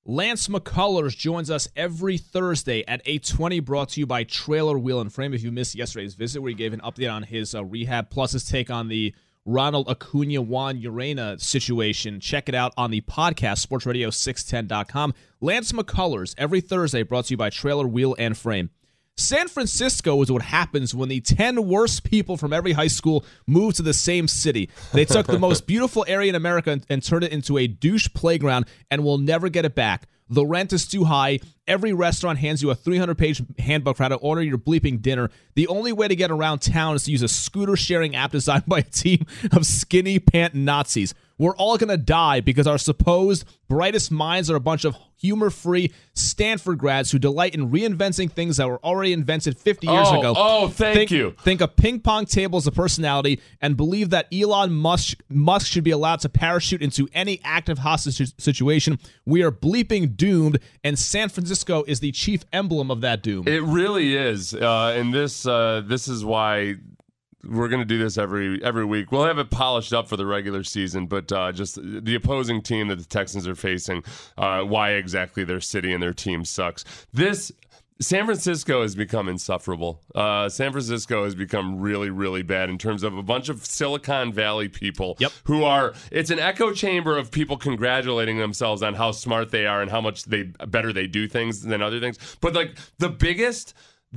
Lance McCullers joins us every Thursday at 8:20, brought to you by Trailer Wheel and Frame. If you missed yesterday's visit, where he gave an update on his rehab, plus his take on the Ronald Acuna, Juan Urena situation, check it out on the podcast, sportsradio610.com. Lance McCullers, every Thursday, brought to you by Trailer Wheel and Frame. San Francisco is what happens when the 10 worst people from every high school move to the same city. They took the most beautiful area in America and turned it into a douche playground and will never get it back. The rent is too high. Every restaurant hands you a 300-page handbook for how to order your bleeping dinner. The only way to get around town is to use a scooter-sharing app designed by a team of skinny pant Nazis. We're all going to die because our supposed brightest minds are a bunch of humor-free Stanford grads who delight in reinventing things that were already invented 50 years ago. Thank you. Think a ping pong table as a personality and believe that Elon Musk should be allowed to parachute into any active hostage situation. We are bleeping doomed, and San Francisco is the chief emblem of that doom. It really is, and this is why we're going to do this every week. We'll have it polished up for the regular season, but just the opposing team that the Texans are facing, why exactly their city and their team sucks. San Francisco has become insufferable. San Francisco has become really, really bad in terms of a bunch of Silicon Valley people who are, it's an echo chamber of people congratulating themselves on how smart they are and how much better they do things than other things. But like the biggest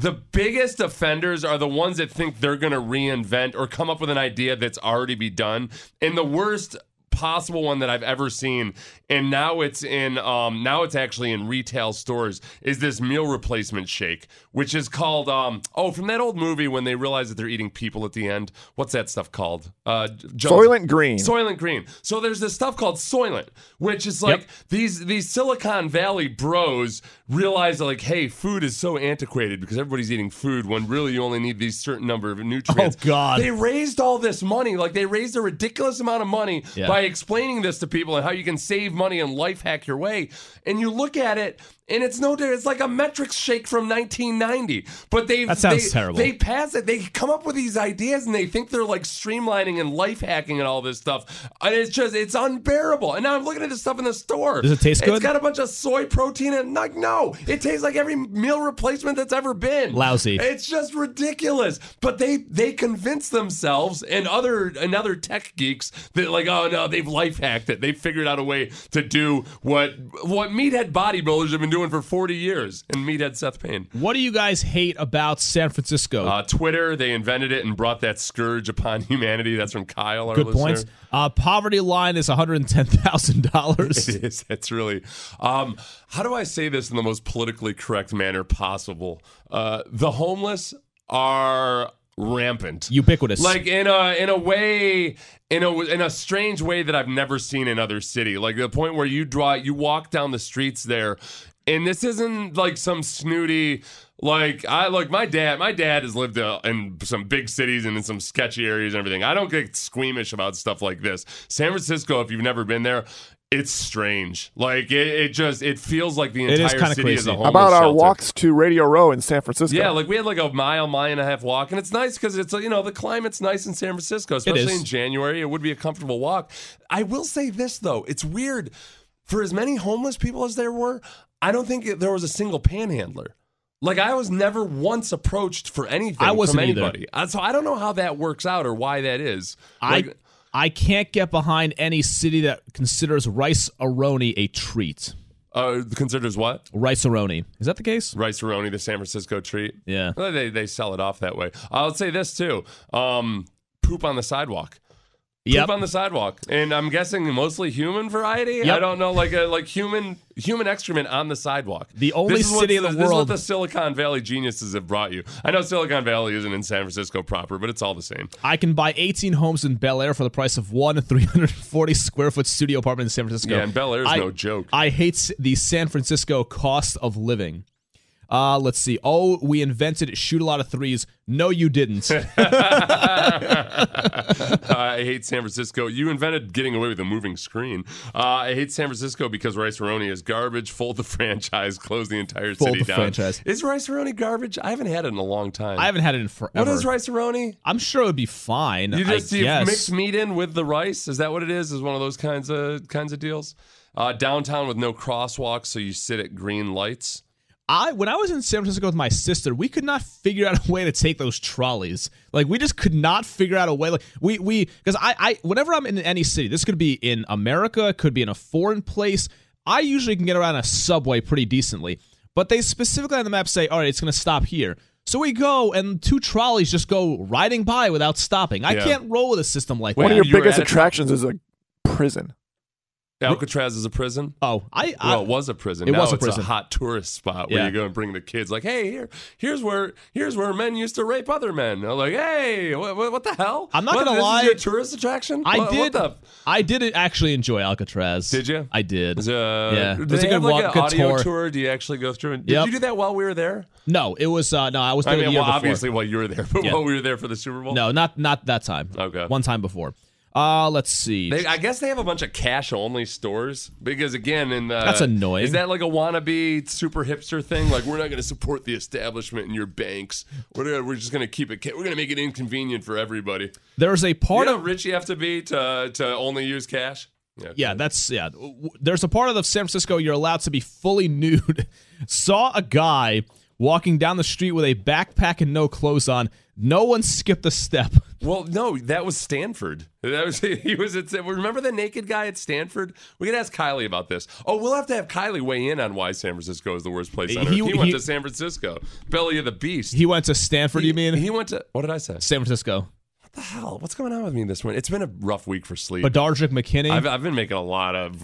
offenders are the ones that think they're going to reinvent or come up with an idea that's already been done. And the worst possible one that I've ever seen, and now it's actually in retail stores, is this meal replacement shake, which is called from that old movie when they realize that they're eating people at the end. What's that stuff called? Soylent Green. Soylent Green. So there's this stuff called Soylent, which is like these Silicon Valley bros realize that, like, hey, food is so antiquated because everybody's eating food when really you only need these certain number of nutrients. Oh God! They raised all this money, like they raised a ridiculous amount of money by explaining this to people and how you can save money and life hack your way. And you look at it, and it's like a metrics shake from 1990. But that sounds terrible. They pass it. They come up with these ideas, and they think they're like streamlining and life hacking and all this stuff. And it's unbearable. And now I'm looking at this stuff in the store. Does it taste good? It's got a bunch of soy protein and like, no, it tastes like every meal replacement that's ever been. Lousy. It's just ridiculous. But they convince themselves and other tech geeks that, like, oh no, they've life hacked it. They've figured out a way to do what meathead bodybuilders have been doing for 40 years, and meathead Seth Payne. What do you guys hate about San Francisco? Twitter, they invented it and brought that scourge upon humanity. That's from Kyle, our Good listener. points. Poverty line is $110,000. It is. That's really. How do I say this in the most politically correct manner possible? The homeless are rampant, ubiquitous, like in a way, in a strange way that I've never seen in other city. Like the point where you walk down the streets there, and this isn't like some snooty. Like my dad has lived in some big cities and in some sketchy areas and everything. I don't get squeamish about stuff like this. San Francisco, if you've never been there, it's strange. Like it feels like the entire city is a homeless How about our shelter. walks to Radio Row in San Francisco? Yeah, like we had like a mile and a half walk, and it's nice because it's the climate's nice in San Francisco, especially in January. It would be a comfortable walk. I will say this though, it's weird. For as many homeless people as there were, I don't think there was a single panhandler. Like I was never once approached for anything from anybody. So I don't know how that works out or why that is. I can't get behind any city that considers Rice-A-Roni a treat. Considers what? Rice-A-Roni. Is that the case? Rice-A-Roni, the San Francisco treat? Yeah. Well, they sell it off that way. I'll say this, too. Poop on the sidewalk. Poop on the sidewalk. And I'm guessing mostly human variety? Yep. I don't know, like human excrement on the sidewalk. The only city in the This is what world. the Silicon Valley geniuses have brought you. I know Silicon Valley isn't in San Francisco proper, but it's all the same. I can buy 18 homes in Bel Air for the price of one 340 square foot studio apartment in San Francisco. Yeah, and Bel Air is no joke. I hate the San Francisco cost of living. Let's see. Oh, we invented shoot a lot of threes. No, you didn't. I hate San Francisco. You invented getting away with a moving screen. I hate San Francisco because Rice-A-Roni is garbage. Fold the franchise. Close the entire city down. Franchise. Is Rice-A-Roni garbage? I haven't had it in a long time. I haven't had it in forever. What is Rice-A-Roni? I'm sure it would be fine. You guess. mix meat in with the rice? Is that what it is? Is one of those kinds of deals? Downtown with no crosswalks, so you sit at green lights. When I was in San Francisco with my sister, we could not figure out a way to take those trolleys. Like, we just could not figure out a way. Like, because I whenever I'm in any city, this could be in America, it could be in a foreign place, I usually can get around a subway pretty decently. But they specifically on the map say, all right, it's going to stop here. So we go, and 2 trolleys just go riding by without stopping. I can't roll with a system like that. One of your biggest attractions is a prison. Alcatraz is a prison? Oh, well, it was a prison. It now was a it's prison. a hot tourist spot where you go and bring the kids. Like, hey, here's where men used to rape other men. They're like, hey, what the hell? I'm not gonna this lie. Is your tourist attraction? I did actually enjoy Alcatraz. Did you? I did. Yeah. It Did was they a good have like an good audio tour. tour? Do you actually go through? Did Yep. you do that while we were there? No, it was no. I was there the year before. Obviously while you were there, but while we were there for the Super Bowl. No, not that time. Okay. One time before. Let's see. I guess they have a bunch of cash-only stores because, again, that's annoying. Is that like a wannabe super hipster thing? Like, we're not going to support the establishment and your banks. We're just going to keep it. We're going to make it inconvenient for everybody. There's a part of rich you have to be to only use cash. There's a part of San Francisco you're allowed to be fully nude. Saw a guy walking down the street with a backpack and no clothes on. No one skipped a step. Well, no, that was Stanford. He was at. Remember the naked guy at Stanford? We could ask Kylie about this. Oh, we'll have to have Kylie weigh in on why San Francisco is the worst place on earth. He went to San Francisco, belly of the beast. He went to Stanford. You mean? He went to. What did I say? San Francisco. What the hell? What's going on with me this morning? It's been a rough week for sleep. Bedardrick McKinney. I've been making a lot of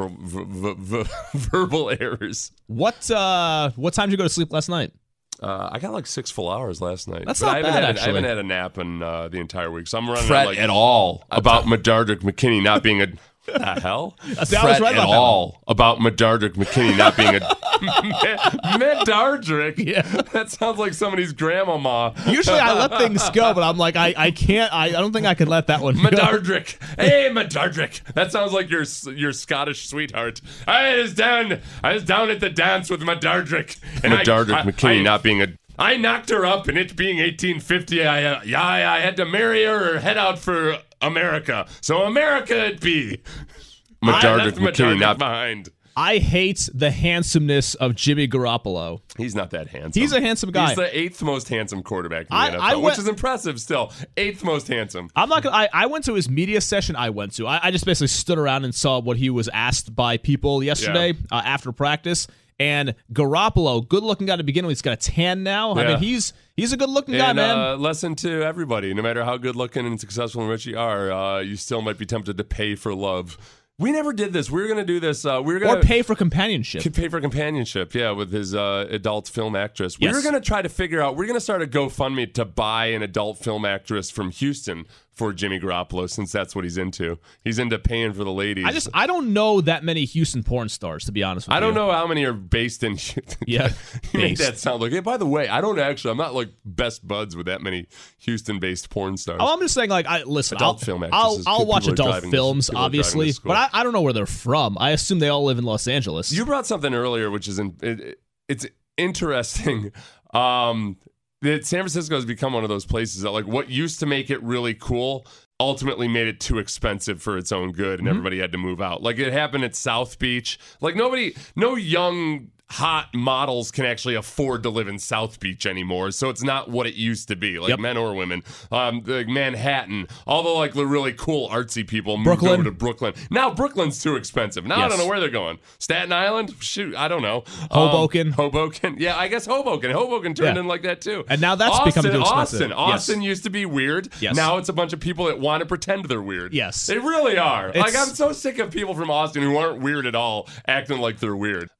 verbal errors. What time did you go to sleep last night? I got like 6 full hours last night. That's not bad, actually. I haven't had a nap in the entire week, so I'm running Fret like at all about Bedardrick McKinney not being a. What the hell? I was right about at all about Bedardrick McKinney not being a. Medardrick? Yeah. That sounds like somebody's grandmama. Usually I let things go, but I'm like, I can't. I don't think I can let that one go. Medardrick. Hey, Medardrick. That sounds like your Scottish sweetheart. I was down at the dance with Medardrick. And Medardrick McKinney not being a. I knocked her up, and it being 1850, I had to marry her or head out for America. So America it be. Medardrick McKinney not behind. I hate the handsomeness of Jimmy Garoppolo. He's not that handsome. He's a handsome guy. He's the 8th most handsome quarterback in the NFL, which is impressive still. 8th most handsome. I'm not gonna. I went to his media session. I just basically stood around and saw what he was asked by people yesterday after practice. And Garoppolo, good-looking guy to begin with. He's got a tan now. I mean, he's a good-looking guy, man. Lesson to everybody: no matter how good-looking and successful and rich you are, you still might be tempted to pay for love. We never did this. We were going to do this. Or pay for companionship. Pay for companionship, with his adult film actress. We were going to try to figure out, we're going to start a GoFundMe to buy an adult film actress from Houston for Jimmy Garoppolo, since that's what he's into. He's into paying for the ladies. I don't know that many Houston porn stars, to be honest with you. I don't know how many are based in Houston. Yeah. You made that sound like, hey, by the way, I'm not like best buds with that many Houston-based porn stars. Oh, I'm just saying, like, listen, adult film actresses. I'll watch adult films, obviously, but I don't know where they're from. I assume they all live in Los Angeles. You brought something earlier, which is it's interesting. That San Francisco has become one of those places that, like, what used to make it really cool ultimately made it too expensive for its own good, and everybody had to move out. Like, it happened at South Beach. Like, no young hot models can actually afford to live in South Beach anymore, so it's not what it used to be, like men or women. Like Manhattan, all the really cool artsy people moved over to Brooklyn. Now Brooklyn's too expensive. Now I don't know where they're going. Staten Island? Shoot, I don't know. Hoboken? Yeah, I guess Hoboken. Hoboken turned in like that too. And now that's becoming too expensive. Austin used to be weird. Yes. Now it's a bunch of people that want to pretend they're weird. Yes. They really are. I'm so sick of people from Austin who aren't weird at all acting like they're weird.